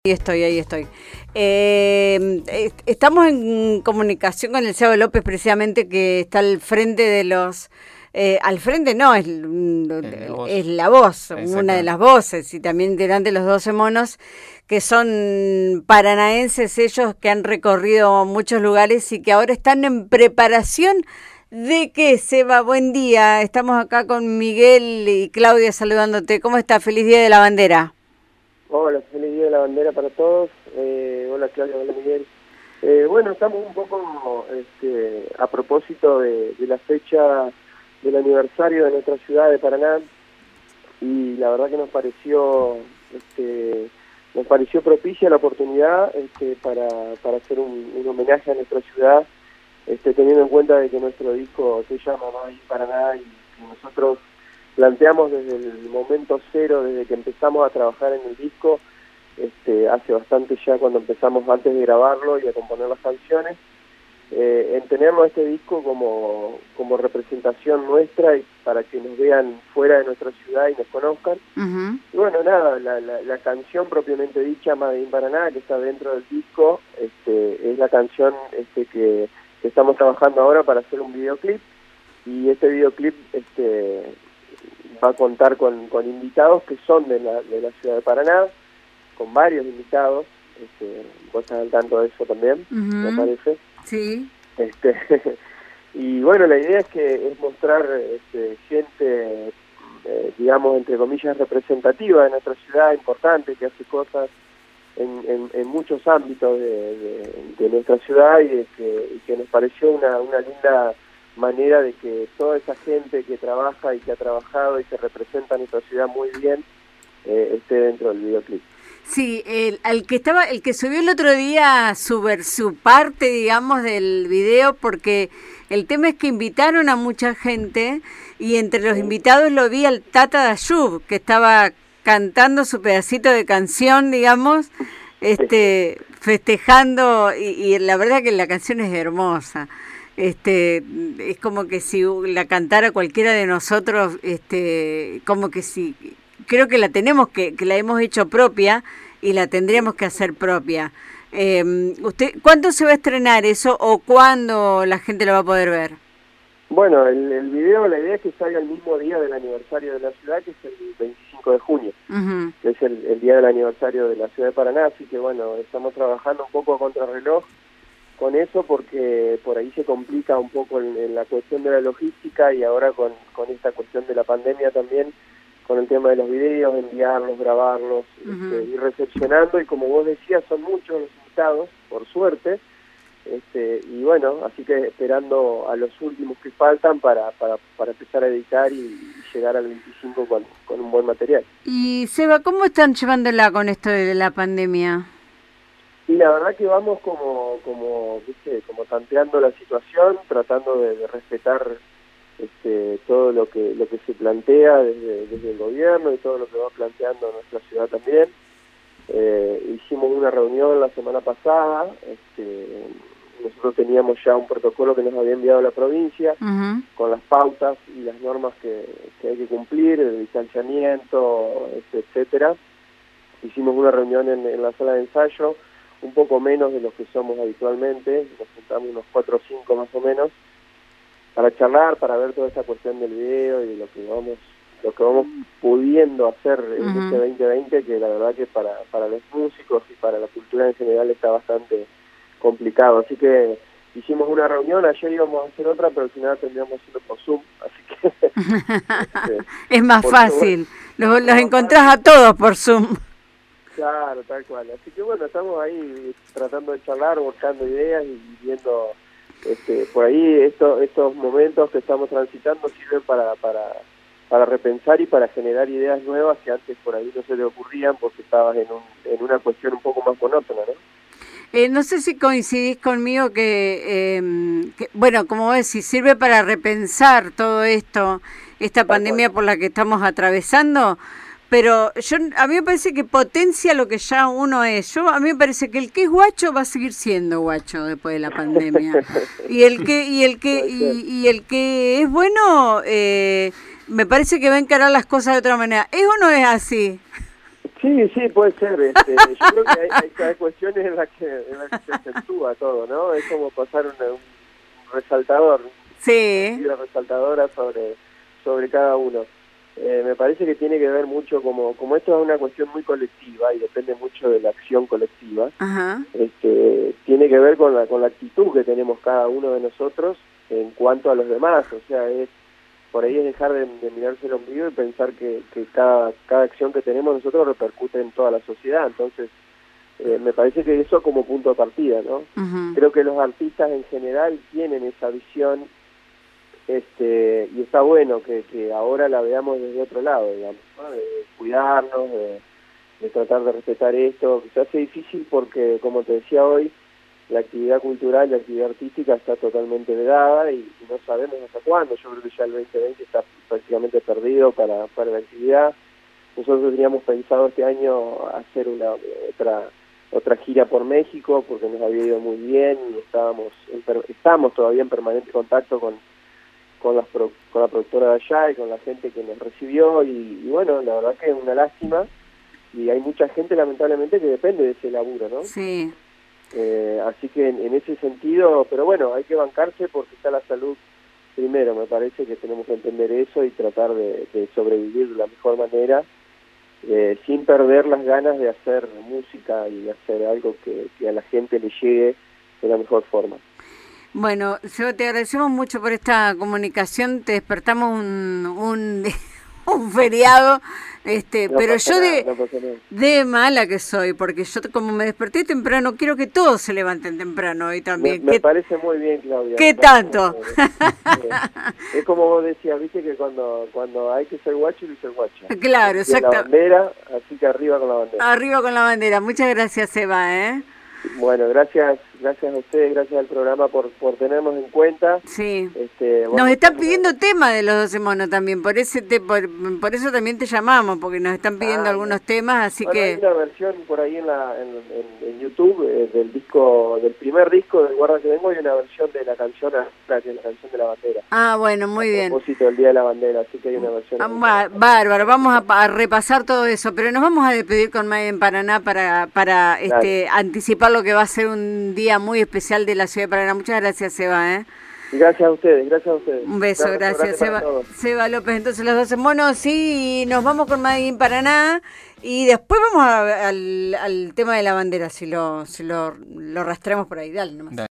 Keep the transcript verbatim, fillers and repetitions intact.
Ahí estoy, ahí estoy. Eh, estamos en comunicación con el Seba López, precisamente, que está al frente de los... Eh, al frente no, es, es la voz, una de las voces, y también delante de los doce monos, que son paranaenses ellos, que han recorrido muchos lugares y que ahora están en preparación de qué, Seba. Buen día, estamos acá con Miguel y Claudia saludándote. ¿Cómo está? Feliz Día de la Bandera. Hola, feliz Día de la Bandera para todos. Eh, hola Claudia, hola Miguel. Eh, bueno, estamos un poco este, a propósito de, de la fecha del aniversario de nuestra ciudad de Paraná, y la verdad que nos pareció este, nos pareció propicia la oportunidad este, para, para hacer un, un homenaje a nuestra ciudad, este, teniendo en cuenta de que nuestro disco se llama No hay Paraná, y que nosotros planteamos desde el momento cero, desde que empezamos a trabajar en el disco, este, hace bastante ya, cuando empezamos antes de grabarlo y a componer las canciones, eh, en tenerlo este disco como, como representación nuestra y para que nos vean fuera de nuestra ciudad y nos conozcan. Uh-huh. Y bueno, nada, la, la, la canción propiamente dicha, Made in Paraná, que está dentro del disco, este, es la canción este, que, que estamos trabajando ahora para hacer un videoclip, y este videoclip este, va a contar con, con invitados que son de la, de la ciudad de Paraná, con varios invitados, este, vos estás al tanto de eso también, uh-huh, me parece. Sí. Este, y bueno, la idea es que es mostrar este, gente, eh, digamos, entre comillas, representativa de nuestra ciudad, importante, que hace cosas en, en, en muchos ámbitos de, de, de nuestra ciudad, y, de que, y que nos pareció una, una linda manera de que toda esa gente que trabaja y que ha trabajado y que representa a nuestra ciudad muy bien eh, esté dentro del videoclip. Sí, el, el que estaba, el que subió el otro día su, su parte, digamos, del video, porque el tema es que invitaron a mucha gente, y entre los invitados lo vi al Tata Dayub, que estaba cantando su pedacito de canción, digamos, este, festejando, y, y la verdad que la canción es hermosa. Este, es como que si la cantara cualquiera de nosotros, este, como que si, creo que la tenemos que, que la hemos hecho propia y la tendríamos que hacer propia. Eh, usted, ¿cuándo se va a estrenar eso o cuándo la gente lo va a poder ver? Bueno, el, el video, la idea es que salga el mismo día del aniversario de la ciudad, que es el veinticinco de junio, uh-huh, que es el, el día del aniversario de la ciudad de Paraná, así que bueno, estamos trabajando un poco a contrarreloj con eso, porque por ahí se complica un poco en, en la cuestión de la logística, y ahora con, con esta cuestión de la pandemia también, con el tema de los videos, enviarlos, grabarlos, uh-huh, este, ir recepcionando, y como vos decías, son muchos los invitados, por suerte, este, y bueno, así que esperando a los últimos que faltan para, para, para empezar a editar y, y llegar al veinticinco con, con un buen material. Y Seba, ¿cómo están llevándola con esto de la pandemia? Y la verdad que vamos como, como, ¿viste? como tanteando la situación, tratando de, de respetar este, todo lo que lo que se plantea desde, desde el gobierno y todo lo que va planteando nuestra ciudad también. Eh, hicimos una reunión la semana pasada, este, nosotros teníamos ya un protocolo que nos había enviado la provincia, uh-huh, con las pautas y las normas que, que hay que cumplir, el distanciamiento, etcétera. Hicimos una reunión en, en la sala de ensayo, un poco menos de los que somos habitualmente, nos juntamos unos cuatro o cinco más o menos, para charlar, para ver toda esta cuestión del video y de lo que vamos lo que vamos pudiendo hacer en uh-huh, este veinte veinte, que la verdad que para, para los músicos y para la cultura en general está bastante complicado. Así que hicimos una reunión, ayer íbamos a hacer otra, pero al final terminamos haciendo por Zoom, así que... este, es más fácil, Zoom, los, los encontrás fácil a todos por Zoom. Claro, tal cual. Así que bueno, estamos ahí tratando de charlar, buscando ideas y viendo, este, por ahí esto, estos momentos que estamos transitando sirven para, para, para repensar y para generar ideas nuevas que antes por ahí no se le ocurrían porque estabas en, un, en una cuestión un poco más monótona, ¿no? Eh, no sé si coincidís conmigo que, eh, que, bueno, como vos decís, sirve para repensar todo esto, esta pandemia por la que estamos atravesando. Pero yo a mí me parece que potencia lo que ya uno es. Yo a mí me parece que el que es guacho va a seguir siendo guacho después de la pandemia. Y el que y el que y, y el que es bueno, eh, me parece que va a encarar las cosas de otra manera. ¿Es o no es así? Sí, sí, puede ser. Este, yo creo que hay, hay, hay cuestiones en las que, en las que se acentúa todo, ¿no? Es como pasar una, un resaltador, sí. una resaltadora sobre, sobre cada uno. Eh, me parece que tiene que ver mucho, como, como esto es una cuestión muy colectiva y depende mucho de la acción colectiva, Ajá. este, tiene que ver con la, con la actitud que tenemos cada uno de nosotros en cuanto a los demás. O sea, es por ahí es dejar de, de mirarse el ombligo y pensar que, que cada, cada acción que tenemos nosotros repercute en toda la sociedad. Entonces, eh, me parece que eso como punto de partida, ¿no? Uh-huh. Creo que los artistas en general tienen esa visión, este, y está bueno que, que ahora la veamos desde otro lado, digamos, ¿no? De cuidarnos, de, de tratar de respetar esto. Se hace difícil porque, como te decía hoy, la actividad cultural y la actividad artística está totalmente vedada y, y no sabemos hasta cuándo. Yo creo que ya el veinte veinte está prácticamente perdido para, para la actividad. Nosotros teníamos pensado este año hacer una otra otra gira por México porque nos había ido muy bien y estábamos en, estamos todavía en permanente contacto con con, las pro, con la productora de allá y con la gente que nos recibió y, y bueno, la verdad que es una lástima y hay mucha gente lamentablemente que depende de ese laburo, ¿no? Sí. Eh, así que en, en ese sentido, pero bueno, hay que bancarse porque está la salud primero. Me parece que tenemos que entender eso y tratar de, de sobrevivir de la mejor manera, eh, sin perder las ganas de hacer música y de hacer algo que, que a la gente le llegue de la mejor forma. Bueno, yo te agradecemos mucho por esta comunicación, te despertamos un, un, un feriado, este, no pero yo de, nada, no de mala que soy, porque yo como me desperté temprano, quiero que todos se levanten temprano hoy también. Me, me ¿Qué, parece muy bien, Claudia. ¿Qué tanto? Eh, es como vos decías, viste que cuando cuando hay que ser guacho, hay que ser guacha. Claro, exacto. La bandera, así que arriba con la bandera. Arriba con la bandera. Muchas gracias, Eva, ¿eh? Bueno, gracias, gracias a ustedes, gracias al programa por, por tenernos en cuenta. Sí. Este, bueno, nos están pidiendo una... tema de los doce monos también, por ese te, por, por eso también te llamamos, porque nos están pidiendo ah, algunos temas, así bueno, que... hay una versión por ahí en, la, en, en, en YouTube eh, del disco, del primer disco del Guarda que Vengo, hay una versión de la canción, que es la canción de la bandera. Ah, bueno, muy a bien. A propósito del Día de la Bandera, así que hay una versión... Ah, bárbaro, vamos a, a repasar todo eso, pero nos vamos a despedir con Made in Paraná para, para este, anticipar lo que va a ser un día muy especial de la ciudad de Paraná. Muchas gracias, Seba, ¿eh? Gracias a ustedes, gracias a ustedes. Un beso, gracias, gracias Seba, Seba López. Entonces los doce monos, sí, nos vamos con Made in Paraná y después vamos a, al, al tema de la bandera, si lo, si lo, lo rastreamos por ahí. Dale nomás. Dale.